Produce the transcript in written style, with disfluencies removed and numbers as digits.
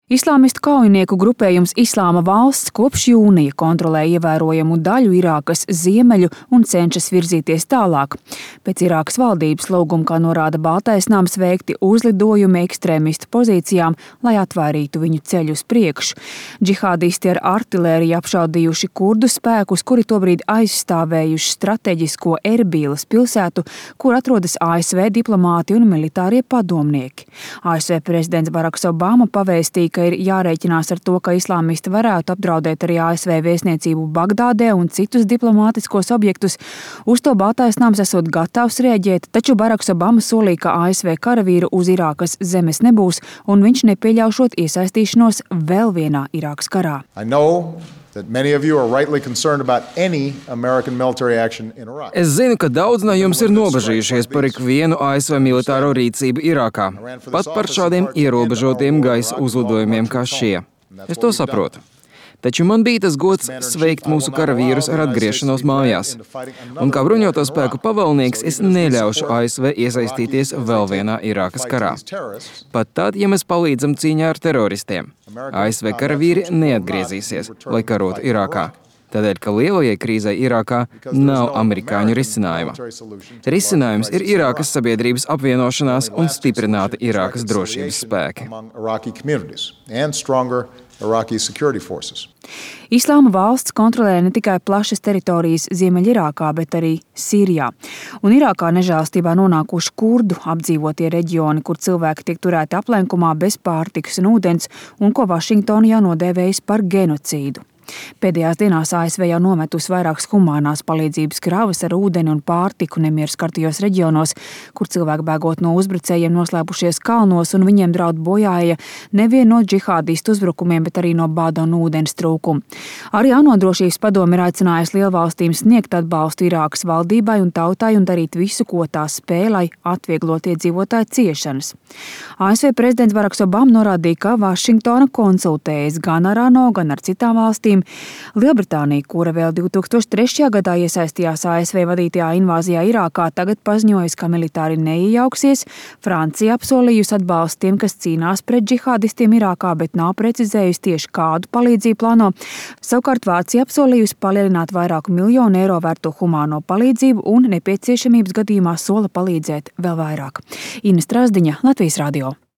Islāmistu kaujinieku grupējums Islāma valsts kopš jūnija kontrolē ievērojamu daļu Irākas ziemeļu un cenšas virzīties tālāk. Pēc Irākas valdības lūguma, kā norāda Baltais nams, veikti uzlidojumi ekstrēmistu pozīcijām, lai atvairītu viņu ceļu uz priekšu. Džihādisti ar artilēriju apšaudījuši kurdu spēkus, kuri tobrīd aizstāvējuši strateģisko Erbīlas pilsētu, kur atrodas ASV diplomāti un militārie padomnieki. ASV prezidents Baraks Obama pavēstīja, ka ir jārēķinās ar to, ka islāmisti varētu apdraudēt arī ASV vēstniecību Bagdādē un citus diplomātiskos objektus. Uz to Baltais nams esot gatavs rēģēt, taču Baraks Obama solīja, ka ASV karavīru uz Irākas zemes nebūs un viņš nepieļaušot iesaistīšanos vēl vienā Irākas karā. Es zinu, ka daudz no jums ir nobažījušies par ikvienu ASV militāro rīcību Irākā, pat par šādiem ierobežotiem gaisa uzlidojumiem kā šie. Es to saprotu. Taču man bija tas gods sveikt mūsu karavīrus ar atgriešanos mājās. Un kā bruņoto spēku pavalnieks, es neļaušu ASV iesaistīties vēl vienā Irākas karā. Pat tad, ja mēs palīdzam cīņā ar teroristiem, ASV karavīri neatgriezīsies, lai karotu Irākā. Tādēļ, ka lielajai krīzei Irākā nav amerikāņu risinājuma. Risinājums ir Irākas sabiedrības apvienošanās un stiprināta Irākas drošības spēki. Islāma valsts kontrolē ne tikai plašas teritorijas Ziemeļirākā, bet arī Sīrijā. Un Irākā nežēlastībā nonākuši kurdu apdzīvotie reģioni, kur cilvēki tiek turēti aplenkumā bez pārtikas un ūdens, un ko Vašingtona jau nodēvējusi par genocīdu. Pēdējās dienās ASV jau nometusi vairākas humānās palīdzības kravas ar ūdeni un pārtiku nemieru skartajos reģionos, kur cilvēki bēgot no uzbrucējiem noslēpušies kalnos un viņiem draud bojāja nevien no džihādistu uzbrukumiem, bet arī no bada un ūdens trūkuma. Arī ANO drošības padome ir aicinājusi lielvalstīm sniegt atbalstu Irākas valdībai un tautai un darīt visu, ko tā spēj, lai atvieglot iedzīvotāju ciešanas. ASV prezidents Baraks Obama norādīja, ka Vašingtona konsultējas gan ar ANO, gan ar citām valstīm. Lielbritānija, kura vēl 2003. gadā iesaistījās ASV vadītajā invāzijā Irākā, tagad paziņojas, ka militāri neiejauksies. Francija apsolījusi atbalstu tiem, kas cīnās pret džihādistiem Irākā, bet nav precizējusi tieši kādu palīdzību plāno. Savukārt Vācija apsolījusi palielināt vairāku miljonu eiro vērto humāno palīdzību un nepieciešamības gadījumā sola palīdzēt vēl vairāk. Ina Strazdiņa, Latvijas radio.